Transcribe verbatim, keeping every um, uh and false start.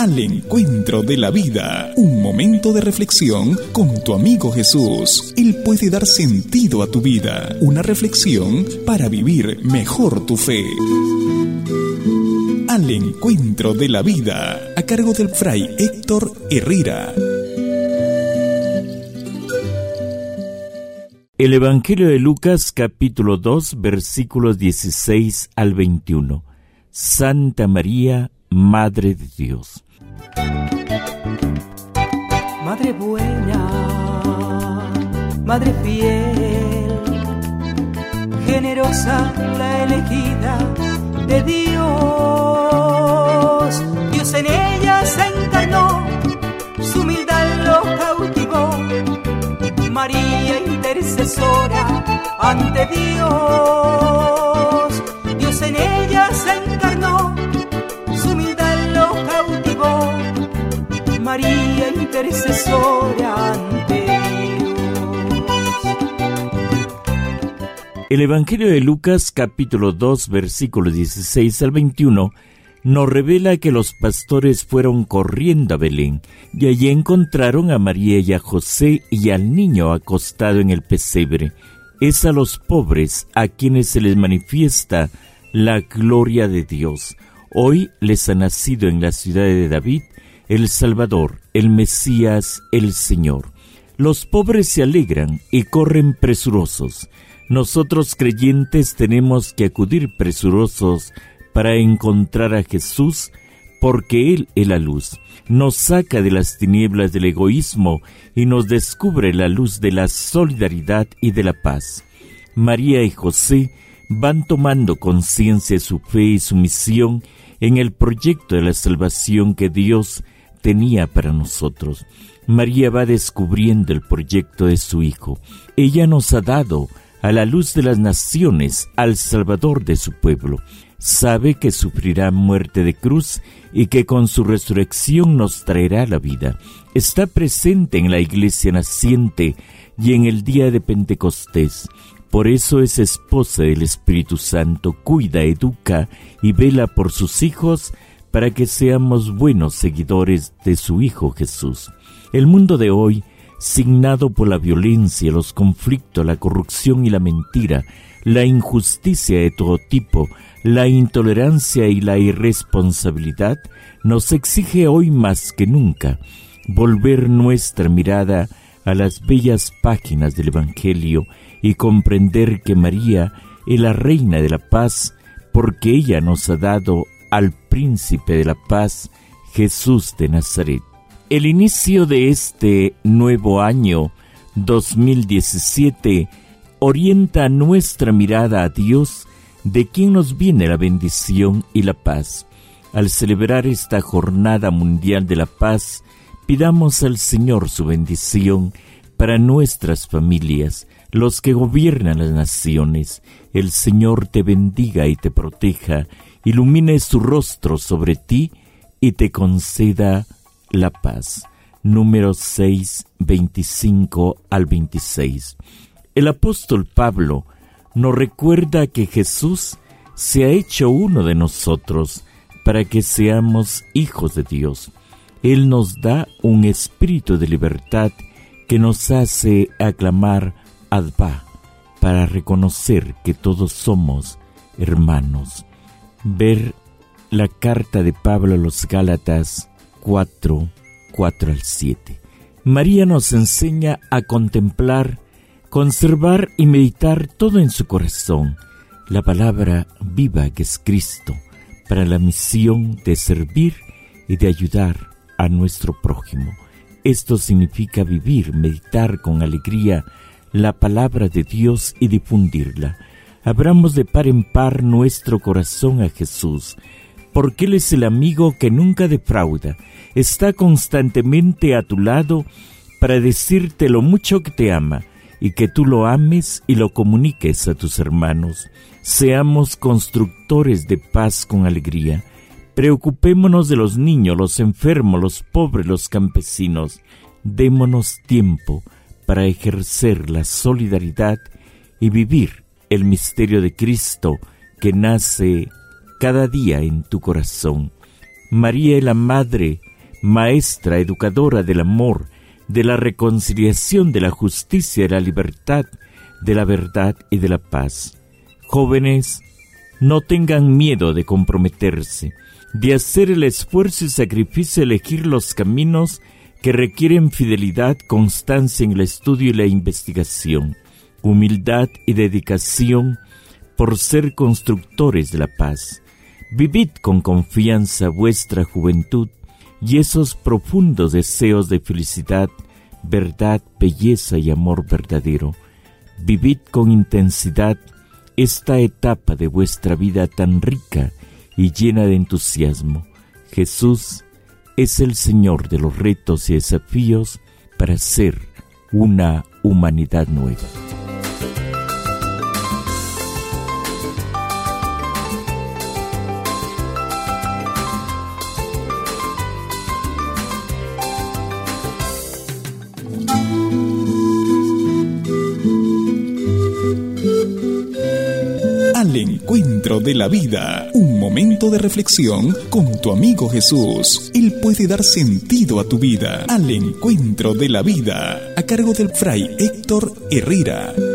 al encuentro de la vida. Un momento de reflexión con tu amigo Jesús. Él puede dar sentido a tu vida. Una reflexión para vivir mejor tu fe. Al encuentro de la vida, a cargo del Fray Héctor Herrera. El Evangelio de Lucas, capítulo dos, versículos dieciséis al veintiuno. Santa María, Madre de Dios. Madre buena, Madre fiel, generosa, la elegida de Dios. Dios en ella se encarnó, su humildad lo cautivó. María intercesora ante Dios. Dios en ella se encarnó, su humildad lo cautivó. María intercesora ante Dios. El Evangelio de Lucas, capítulo dos, versículos dieciséis al veintiuno, nos revela que los pastores fueron corriendo a Belén, y allí encontraron a María y a José y al niño acostado en el pesebre. Es a los pobres a quienes se les manifiesta la gloria de Dios. Hoy les ha nacido en la ciudad de David el Salvador, el Mesías, el Señor. Los pobres se alegran y corren presurosos. Nosotros creyentes tenemos que acudir presurosos para encontrar a Jesús, porque Él es la luz. Nos saca de las tinieblas del egoísmo y nos descubre la luz de la solidaridad y de la paz. María y José van tomando conciencia de su fe y su misión en el proyecto de la salvación que Dios tenía para nosotros. María va descubriendo el proyecto de su Hijo. Ella nos ha dado a la luz de las naciones, al Salvador de su pueblo. Sabe que sufrirá muerte de cruz y que con su resurrección nos traerá la vida. Está presente en la iglesia naciente y en el día de Pentecostés. Por eso es esposa del Espíritu Santo, cuida, educa y vela por sus hijos para que seamos buenos seguidores de su Hijo Jesús. El mundo de hoy, signado por la violencia, los conflictos, la corrupción y la mentira, la injusticia de todo tipo, la intolerancia y la irresponsabilidad, nos exige hoy más que nunca volver nuestra mirada a las bellas páginas del Evangelio y comprender que María es la Reina de la Paz, porque ella nos ha dado al Príncipe de la Paz, Jesús de Nazaret. El inicio de este nuevo año dos mil diecisiete orienta nuestra mirada a Dios, de quien nos viene la bendición y la paz. Al celebrar esta Jornada Mundial de la Paz, pidamos al Señor su bendición para nuestras familias, los que gobiernan las naciones. El Señor te bendiga y te proteja, ilumine su rostro sobre ti y te conceda la paz. Número seis, veinticinco al veintiséis. El apóstol Pablo nos recuerda que Jesús se ha hecho uno de nosotros para que seamos hijos de Dios. Él nos da un espíritu de libertad que nos hace aclamar Abba, para reconocer que todos somos hermanos. Ver la carta de Pablo a los Gálatas cuatro, cuatro al siete. María nos enseña a contemplar, conservar y meditar todo en su corazón, la palabra viva que es Cristo, para la misión de servir y de ayudar a nuestro prójimo. Esto significa vivir, meditar con alegría la palabra de Dios y difundirla. Abramos de par en par nuestro corazón a Jesús, porque Él es el amigo que nunca defrauda, está constantemente a tu lado para decirte lo mucho que te ama, y que tú lo ames y lo comuniques a tus hermanos. Seamos constructores de paz con alegría. Preocupémonos de los niños, los enfermos, los pobres, los campesinos. Démonos tiempo para ejercer la solidaridad y vivir el misterio de Cristo que nace cada día en tu corazón. María es la Madre maestra, educadora del amor, de la reconciliación, de la justicia, de la libertad, de la verdad y de la paz. Jóvenes, no tengan miedo de comprometerse, de hacer el esfuerzo y sacrificio de elegir los caminos que requieren fidelidad, constancia en el estudio y la investigación, humildad y dedicación por ser constructores de la paz. Vivid con confianza vuestra juventud y esos profundos deseos de felicidad, verdad, belleza y amor verdadero. Vivid con intensidad esta etapa de vuestra vida tan rica y llena de entusiasmo. Jesús es el Señor de los retos y desafíos para ser una humanidad nueva. Al encuentro de la vida, un momento de reflexión con tu amigo Jesús. Él puede dar sentido a tu vida. Al encuentro de la vida, a cargo del Fray Héctor Herrera.